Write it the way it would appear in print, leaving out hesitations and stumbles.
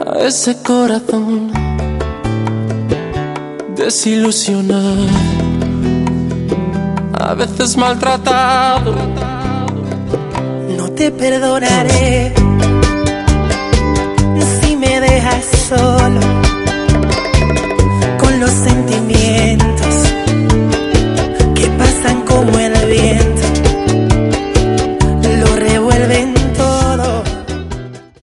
a ese corazón desilusionado, a veces maltratado. No te perdonaré